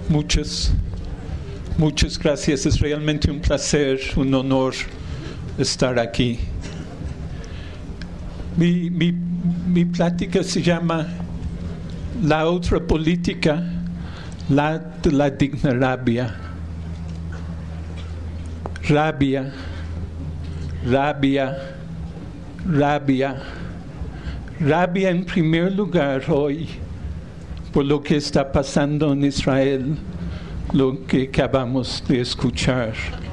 Muchas gracias. Es realmente un placer, un honor estar aquí. Mi plática se llama La otra política, la de la digna rabia. Rabia, rabia, rabia. Rabia en primer lugar hoy por lo que está pasando en Israel, lo que acabamos de escuchar.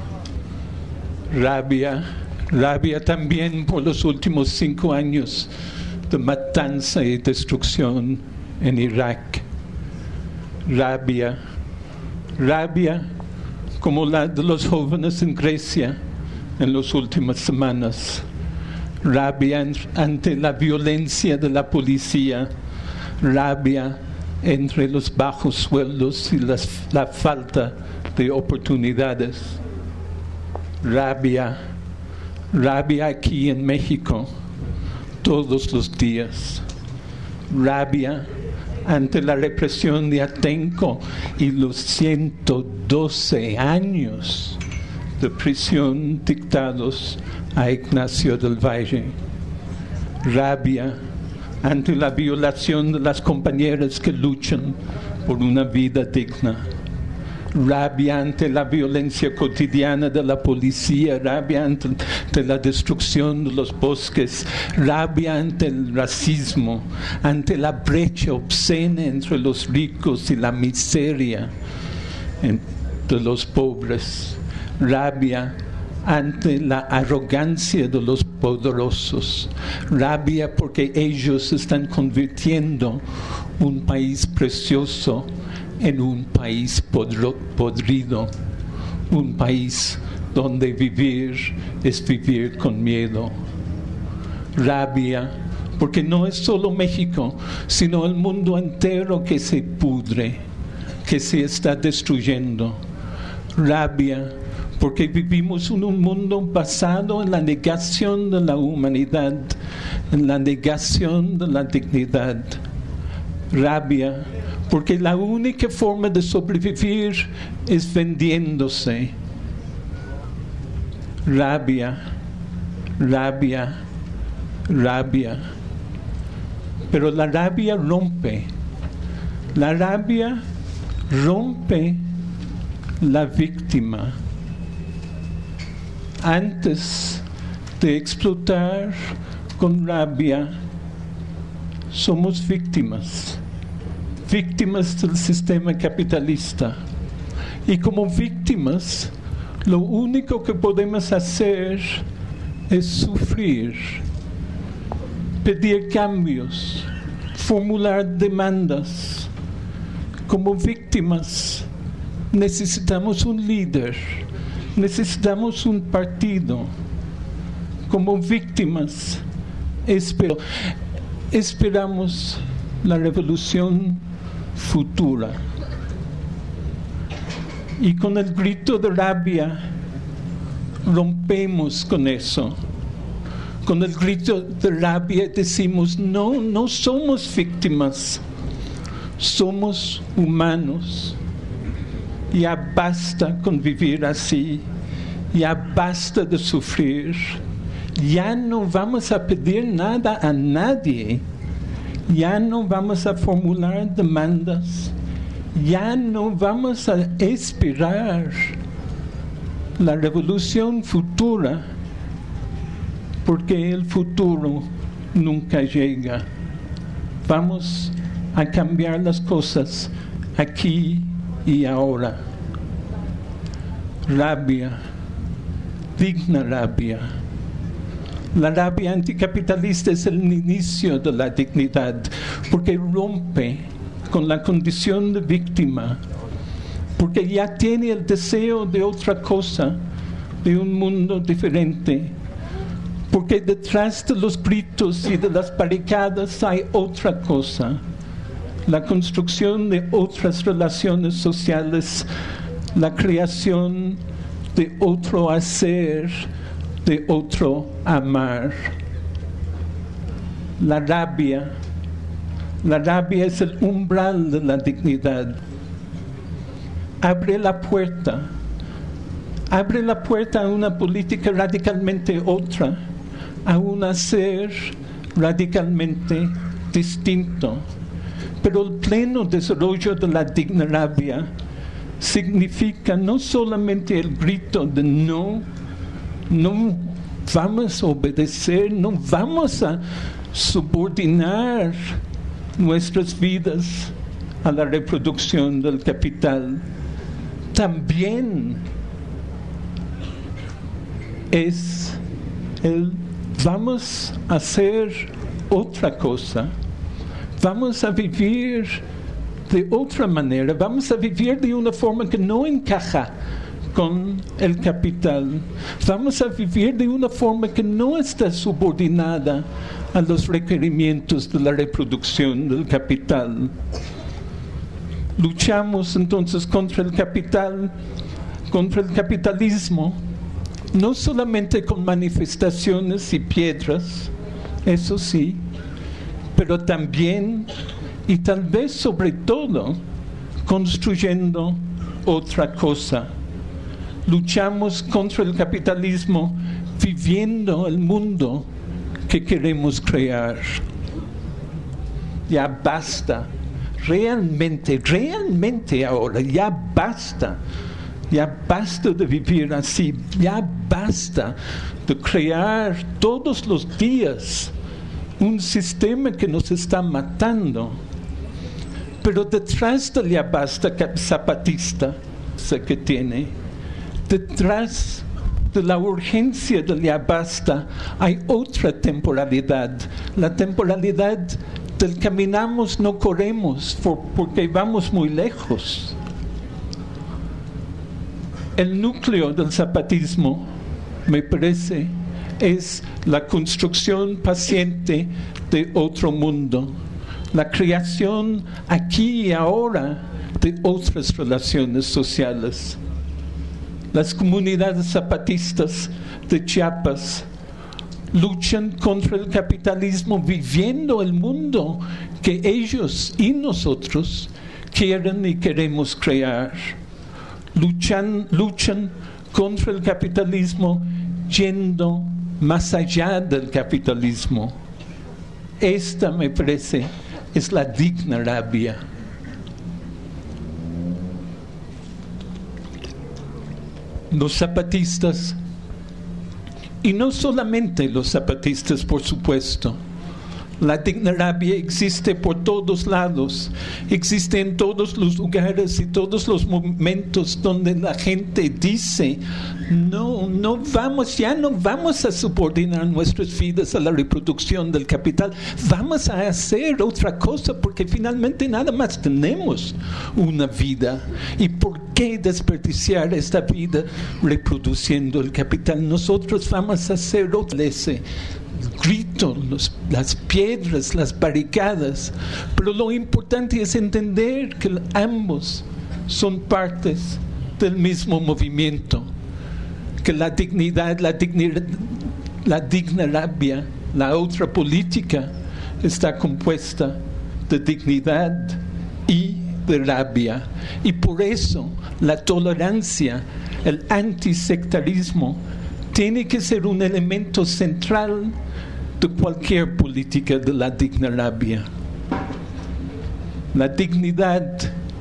Rabia también por los últimos 5 años de matanza y destrucción en Irak. Rabia como la de los jóvenes en Grecia en las últimas semanas. Rabia ante la violencia de la policía. Rabia entre los bajos sueldos y la falta de oportunidades. Rabia aquí en México todos los días. Rabia ante la represión de Atenco y los 112 años de prisión dictados a Ignacio del Valle. Rabia ante la violación de las compañeras que luchan por una vida digna. Rabia ante la violencia cotidiana de la policía, rabia ante la destrucción de los bosques, rabia ante el racismo, ante la brecha obscena entre los ricos y la miseria de los pobres, rabia ante la arrogancia de los poderosos, rabia porque ellos están convirtiendo un país precioso en un país podrido, un país donde vivir es vivir con miedo. Rabia porque no es solo México, sino el mundo entero que se pudre, que se está destruyendo. Rabia porque vivimos en un mundo basado en la negación de la humanidad, en la negación de la dignidad. Rabia porque la única forma de sobrevivir es vendiéndose. Rabia. Pero la rabia rompe. La rabia rompe la víctima. Antes de explotar con rabia, somos víctimas del sistema capitalista. Y como víctimas, lo único que podemos hacer es sufrir, pedir cambios, formular demandas. Como víctimas, necesitamos un líder, necesitamos un partido. Como víctimas, esperamos la revolución futura. Y con el grito de rabia rompemos con eso. Con el grito de rabia decimos, no somos víctimas, somos humanos. Ya basta con vivir así, ya basta de sufrir, ya no vamos a pedir nada a nadie. Ya no vamos a formular demandas, ya no vamos a esperar la revolución futura, porque el futuro nunca llega. Vamos a cambiar las cosas aquí y ahora. Rabia, digna rabia. La rabia anticapitalista es el inicio de la dignidad, porque rompe con la condición de víctima, porque ya tiene el deseo de otra cosa, de un mundo diferente, porque detrás de los gritos y de las barricadas hay otra cosa, la construcción de otras relaciones sociales, la creación de otro hacer, de otro amar. La rabia es el umbral de la dignidad. abre la puerta a una política radicalmente otra, a un hacer radicalmente distinto. Pero el pleno desarrollo de la digna rabia significa no solamente el grito de no vamos a obedecer, no vamos a subordinar nuestras vidas a la reproducción del capital. También es el vamos a hacer otra cosa, vamos a vivir de otra manera, vamos a vivir de una forma que no encaja con el capital, vamos a vivir de una forma que no está subordinada a los requerimientos de la reproducción del capital. Luchamos entonces contra el capital, contra el capitalismo, no solamente con manifestaciones y piedras, eso sí, pero también y tal vez sobre todo construyendo otra cosa. Luchamos contra el capitalismo viviendo el mundo que queremos crear. Ya basta, realmente ahora, ya basta de vivir así, ya basta de crear todos los días un sistema que nos está matando. Pero detrás del ya basta zapatista que tiene, detrás de la urgencia del ya basta hay otra temporalidad, la temporalidad del caminamos, no corremos, porque vamos muy lejos. El núcleo del zapatismo, me parece, es la construcción paciente de otro mundo, la creación aquí y ahora de otras relaciones sociales. Las comunidades zapatistas de Chiapas luchan contra el capitalismo viviendo el mundo que ellos y nosotros quieren y queremos crear. Luchan contra el capitalismo yendo más allá del capitalismo. Esta, me parece, es la digna rabia. Los zapatistas, y no solamente los zapatistas, por supuesto, la digna rabia existe por todos lados, existe en todos los lugares y todos los momentos donde la gente dice no vamos a subordinar nuestras vidas a la reproducción del capital, vamos a hacer otra cosa porque finalmente nada más tenemos una vida y ¿por qué desperdiciar esta vida reproduciendo el capital? Nosotros vamos a hacer otra grito, las piedras, las barricadas, pero lo importante es entender que ambos son partes del mismo movimiento, que la digna rabia, la otra política, está compuesta de dignidad y de rabia, y por eso la tolerancia, el antisectarismo tiene que ser un elemento central de cualquier política de la digna rabia. La dignidad,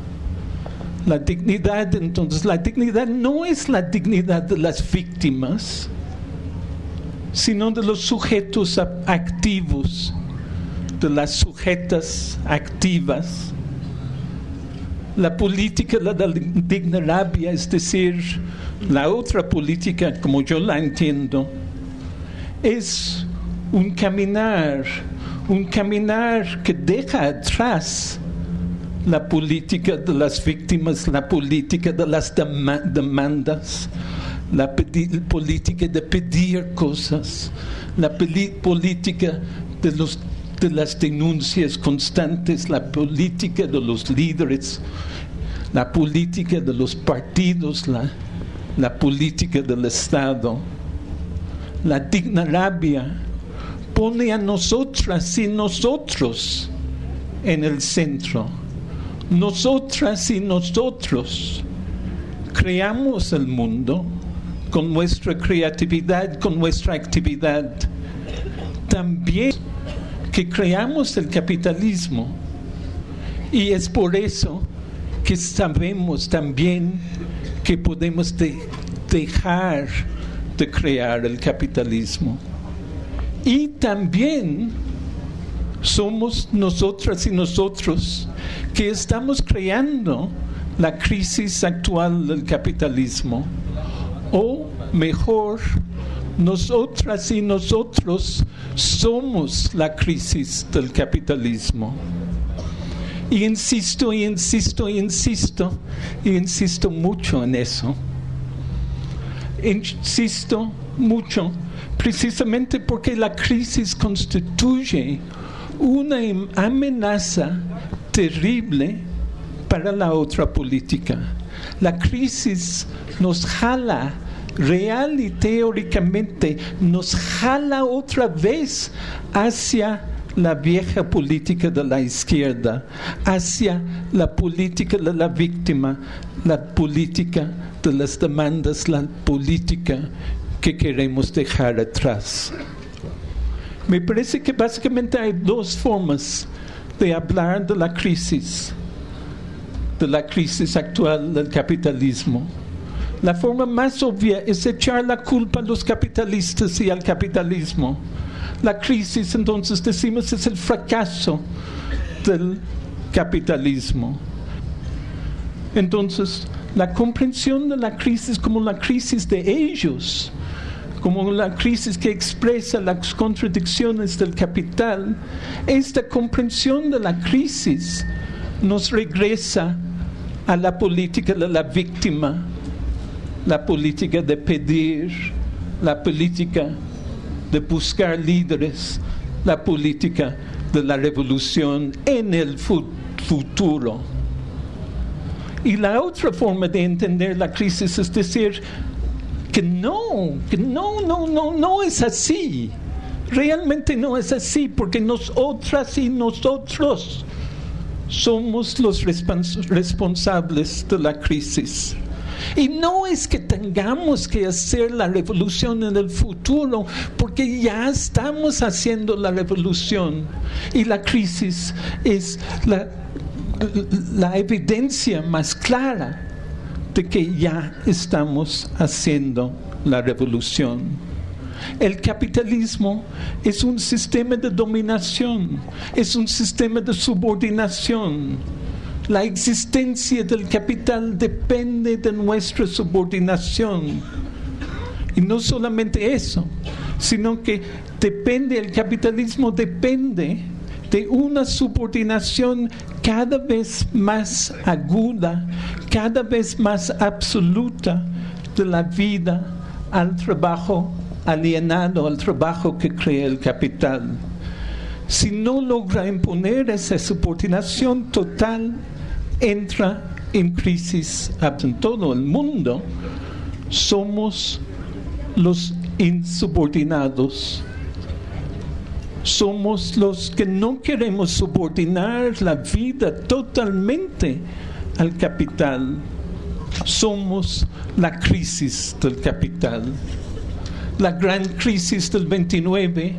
entonces, la dignidad no es la dignidad de las víctimas, sino de los sujetos activos, de las sujetas activas. La política de la digna rabia, es decir, la otra política, como yo la entiendo, es un caminar que deja atrás la política de las víctimas, la política de las demandas, la política de pedir cosas, la política de las denuncias constantes, la política de los líderes, la política de los partidos, la política del Estado. La digna rabia pone a nosotras y nosotros en el centro, nosotras y nosotros creamos el mundo con nuestra creatividad, con nuestra actividad. También que creamos el capitalismo. Y es por eso que sabemos también que podemos dejar de crear el capitalismo. Y también somos nosotras y nosotros que estamos creando la crisis actual del capitalismo. O mejor, nosotras y nosotros somos la crisis del capitalismo. Y insisto mucho en eso. Insisto mucho precisamente porque la crisis constituye una amenaza terrible para la otra política. La crisis nos jala, real y teóricamente, nos jala otra vez hacia la vieja política de la izquierda, hacia la política de la víctima, la política de las demandas, la política que queremos dejar atrás. Me parece que básicamente hay dos formas de hablar de la crisis actual del capitalismo. La forma más obvia es echar la culpa a los capitalistas y al capitalismo. La crisis, entonces, decimos, es el fracaso del capitalismo. Entonces, la comprensión de la crisis como la crisis de ellos, como la crisis que expresa las contradicciones del capital, esta comprensión de la crisis nos regresa a la política de la víctima, la política de pedir, la política de buscar líderes, la política de la revolución en el futuro. Y la otra forma de entender la crisis es decir que no es así. Realmente no es así, porque nosotras y nosotros somos los responsables de la crisis. Y no es que tengamos que hacer la revolución en el futuro, porque ya estamos haciendo la revolución. Y la crisis es la evidencia más clara de que ya estamos haciendo la revolución. El capitalismo es un sistema de dominación, es un sistema de subordinación. La existencia del capital depende de nuestra subordinación. Y no solamente eso, sino que el capitalismo depende de una subordinación cada vez más aguda, cada vez más absoluta de la vida al trabajo alienado, al trabajo que crea el capital. Si no logra imponer esa subordinación total, entra en crisis en todo el mundo. Somos los insubordinados. Somos los que no queremos subordinar la vida totalmente al capital. Somos la crisis del capital. La gran crisis del 29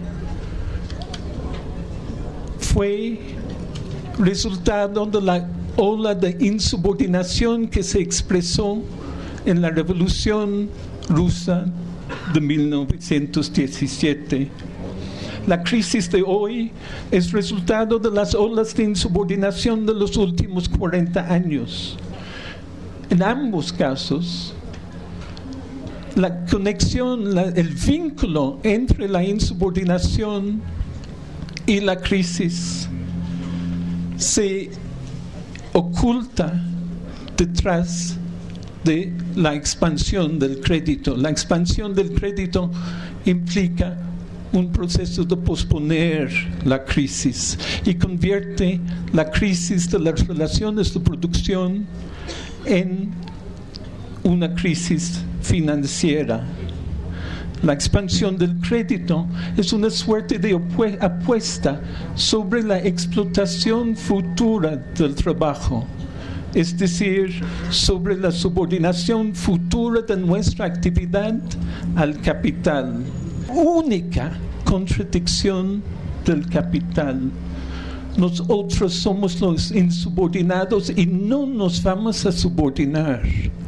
fue resultado de la ola de insubordinación que se expresó en la Revolución Rusa de 1917. La crisis de hoy es resultado de las olas de insubordinación de los últimos 40 años. En ambos casos, la conexión, el vínculo entre la insubordinación y la crisis se oculta detrás de la expansión del crédito. La expansión del crédito implica un proceso de posponer la crisis y convierte la crisis de las relaciones de producción en una crisis financiera. La expansión del crédito es una suerte de apuesta sobre la explotación futura del trabajo. es decir, sobre la subordinación futura de nuestra actividad al capital. Única contradicción del capital. Nosotros somos los insubordinados y no nos vamos a subordinar.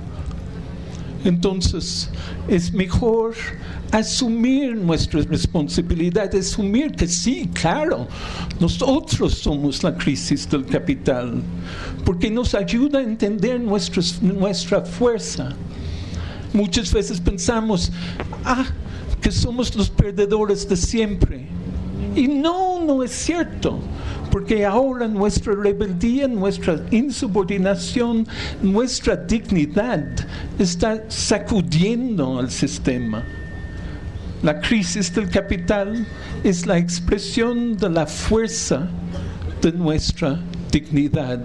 Entonces, es mejor asumir nuestra responsabilidad, asumir que sí, claro, nosotros somos la crisis del capital, porque nos ayuda a entender nuestra fuerza. Muchas veces pensamos, que somos los perdedores de siempre. Y no es cierto. Porque ahora nuestra rebeldía, nuestra insubordinación, nuestra dignidad está sacudiendo al sistema. La crisis del capital es la expresión de la fuerza de nuestra dignidad.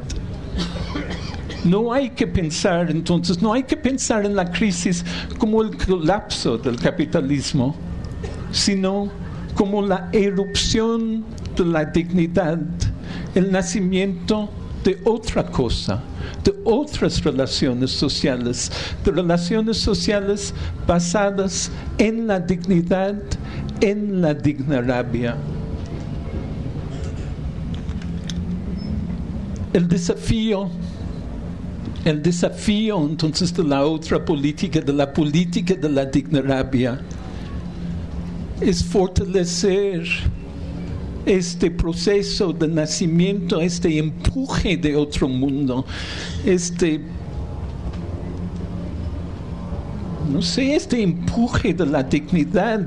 No hay que pensar en la crisis como el colapso del capitalismo, sino como la erupción de la dignidad, el nacimiento de otra cosa, de otras relaciones sociales, basadas en la dignidad, en la digna rabia. El desafío entonces de la otra política, de la política de la digna rabia, es fortalecer este proceso de nacimiento, este empuje de otro mundo, este empuje de la dignidad,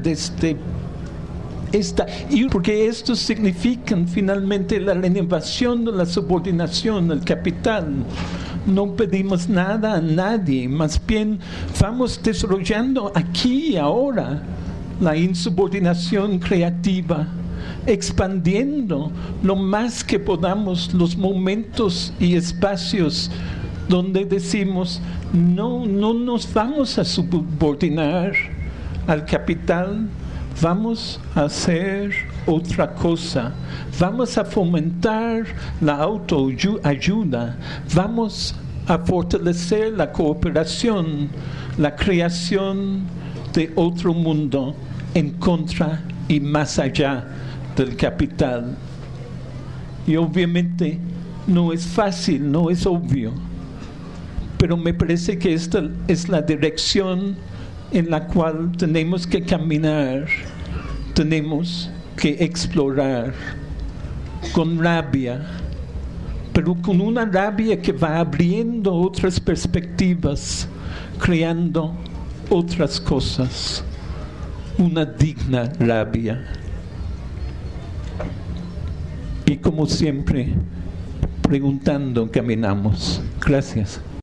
porque esto significa finalmente la renovación de la subordinación al capital. No pedimos nada a nadie, más bien vamos desarrollando aquí y ahora la insubordinación creativa, expandiendo lo más que podamos los momentos y espacios donde decimos no nos vamos a subordinar al capital, vamos a hacer otra cosa, vamos a fomentar la autoayuda, vamos a fortalecer la cooperación, la creación de otro mundo en contra y más allá del capital. Y obviamente no es fácil, no es obvio, pero me parece que esta es la dirección en la cual tenemos que caminar, tenemos que explorar con rabia, pero con una rabia que va abriendo otras perspectivas, creando otras cosas, una digna rabia. Y como siempre, preguntando caminamos. Gracias.